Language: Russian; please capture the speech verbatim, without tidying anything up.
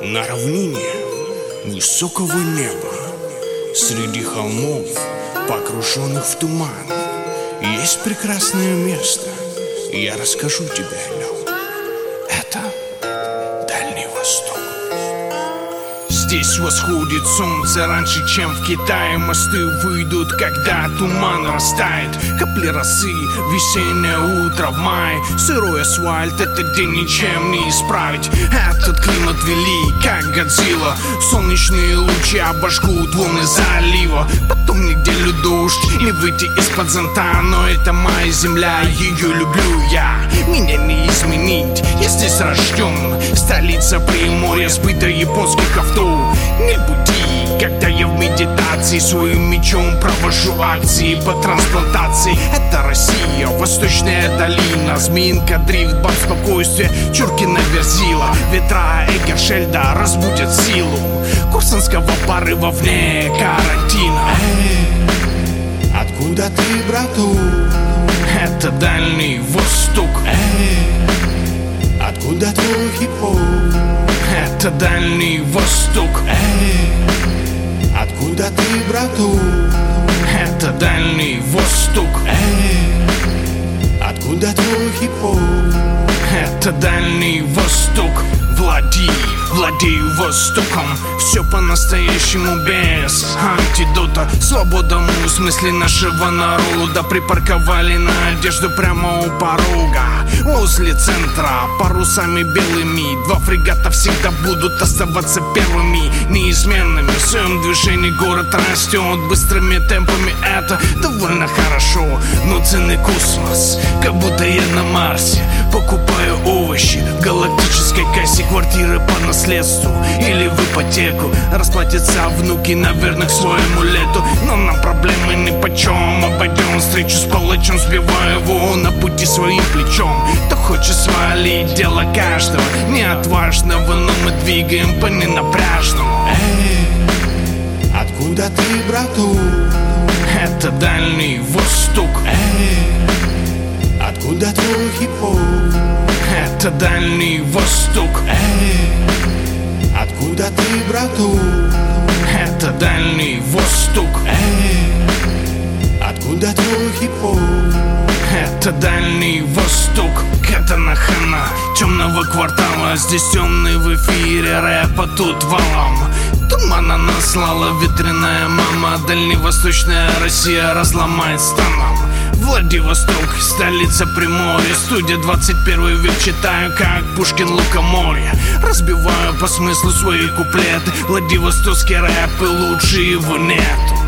На равнине высокого неба, среди холмов, погруженных в туман, есть прекрасное место, и я расскажу тебе о нем. Это Дальний Восток. Здесь восходит солнце раньше, чем в Китае. Мосты выйдут, когда туман растает. Капли росы, весеннее утро в мае. Сырой асфальт, этот день ничем не исправить. Этот климат велик, как Годзилла. Солнечные лучи обожгут волны залива. Потом неделю дождь, не выйти из-под зонта. Но это моя земля, ее люблю я. Меня не изменить, я здесь рожден. Столица Приморья, сбыта японских авто. Не буди, когда я в медитации своим мечом провожу акции по трансплантации. Это Россия, восточная долина, Змеинка, дрифт, баб, спокойствие, Чуркина, Верзила. Ветра Эгершельда разбудят силу курсантского порыва вне карантина. Эй, откуда ты, брату? Это Дальний Восток. Эй, откуда твой хип-хоп? Это Дальний Восток. Эй, откуда ты, брату? Это Дальний Восток. Эй, откуда твой хип-хоп? Это Дальний Восток. Влади, владею Востоком. Все по-настоящему без антидота. Свобода в смысле нашего народа. Припарковали надежду прямо у порога. Возле центра парусами белыми. Два фрегата всегда будут оставаться первыми, неизменными. В своем движении город растет быстрыми темпами. Это довольно хорошо, но цены космос. Как будто я на Марсе. Покупаю овощи в галактической кассе. Квартиры по наследству или в ипотеку. Расплатятся внуки, наверное, к своему лету. Но нам проблемы нипочем. Обойдем встречу с палачом, сбивая его на пути своим плечом. Кто хочет свалить, дело каждого. Не отважного, но мы двигаем по ненапряжному. Эй, откуда ты, брату? Это Дальний Восток. Эй, откуда твой хип-хоп? Это Дальний Восток. Эй, откуда ты, брату? Это Дальний Восток. Эй, откуда твой хип-хоп? Это Дальний Восток. Катана хана темного квартала. Здесь темный в эфире рэпа тут валом. Тумана наслала ветряная мама. Дальневосточная Россия разломает станом. Владивосток, столица Приморья. Студия двадцать первый век, читаю как Пушкин Лукоморье. Разбиваю по смыслу свои куплеты. Владивостокский рэп, и лучше его нету.